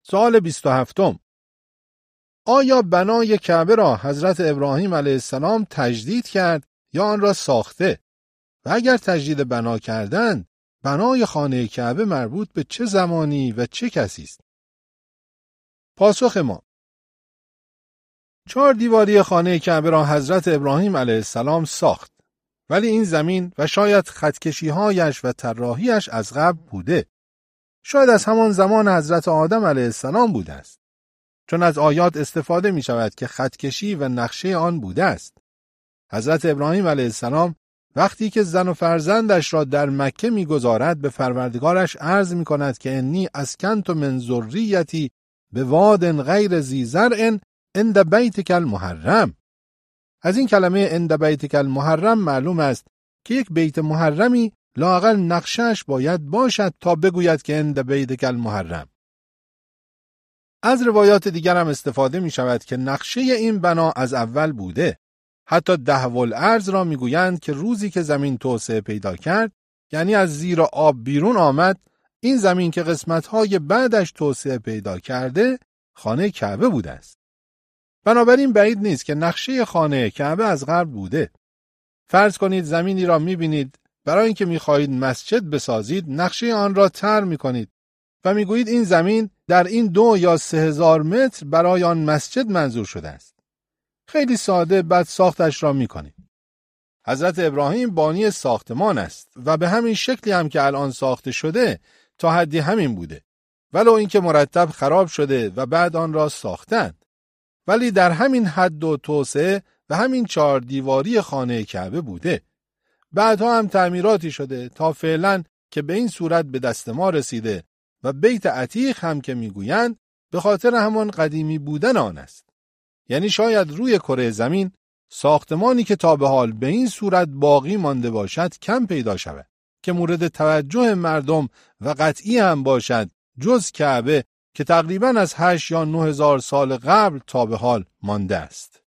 سوال 27. آیا بنای کعبه را حضرت ابراهیم علیه السلام تجدید کرد یا آن را ساخته؟ و اگر تجدید بنا کردند، بنای خانه کعبه مربوط به چه زمانی و چه کسی است؟ پاسخ ما: 4 دیواری خانه کعبه را حضرت ابراهیم علیه السلام ساخت، ولی این زمین و شاید خطکشی‌هایش و طراحی‌اش از قبل بوده. شاید از همان زمان حضرت آدم علیه السلام بوده است، چون از آیات استفاده می شود که خطکشی و نقشه آن بوده است. حضرت ابراهیم علیه السلام وقتی که زن و فرزندش را در مکه می گذارد به پروردگارش عرض می کند که انی اسکنت من ذریتی به واد غیر ذی زرع عند بیتک المحرم. از این کلمه عند بیتک المحرم معلوم است که یک بیت محرمی لااقل نقشه‌اش باید باشد تا بگوید که عند بیتک المحرم. از روایات دیگر هم استفاده می شود که نقشه این بنا از اول بوده. حتی دهوالارض را می گویند که روزی که زمین توسعه پیدا کرد، یعنی از زیر آب بیرون آمد، این زمین که قسمت‌های بعدش توسعه پیدا کرده، خانه کعبه بوده است. بنابراین بعید نیست که نقشه خانه کعبه از قبل بوده. فرض کنید زمینی را می بینید، برای اینکه می خواهید مسجد بسازید، نقشه آن را طرح می کنید و می گویید این زمین در این 2 یا 3000 متر برای آن مسجد منظور شده است. خیلی ساده بعد ساختش را می کنید. حضرت ابراهیم بانی ساختمان است و به همین شکلی هم که الان ساخته شده تا حدی همین بوده، ولو اینکه مرتب خراب شده و بعد آن را ساختند، ولی در همین حد و توسعه و همین 4 دیواری خانه کعبه بوده. بعدها هم تعمیراتی شده تا فعلا که به این صورت به دست ما رسیده و بیت عتیق هم که میگویند به خاطر همان قدیمی بودن آن است. یعنی شاید روی کره زمین ساختمانی که تا به حال به این صورت باقی مانده باشد کم پیدا شود که مورد توجه مردم و قطعی هم باشد، جز کعبه که تقریباً از 8 یا 9000 سال قبل تا به حال مانده است.